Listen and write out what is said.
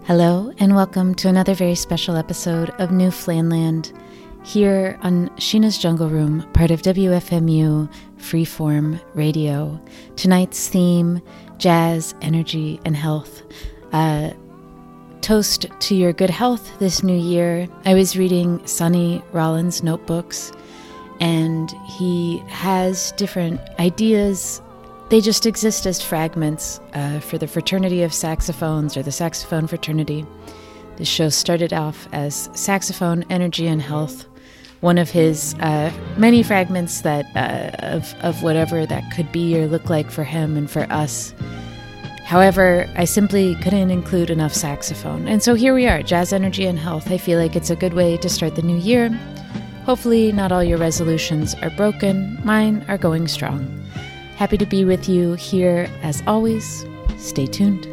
Hello, and welcome to another very special episode of New Flanland here on Sheena's Jungle Room, part of WFMU Freeform Radio. Tonight's theme, jazz, energy, and health. Toast to your good health this new year. I was reading Sonny Rollins' notebooks, and he has different ideas. They just exist as fragments for the Fraternity of Saxophones, or the Saxophone Fraternity. The show started off as Saxophone, Energy, and Health, one of his many fragments that of whatever that could be or look like for him and for us. However, I simply couldn't include enough saxophone. And so here we are, Jazz, Energy, and Health. I feel like it's a good way to start the new year. Hopefully not all your resolutions are broken. Mine are going strong. Happy to be with you here as always. Stay tuned.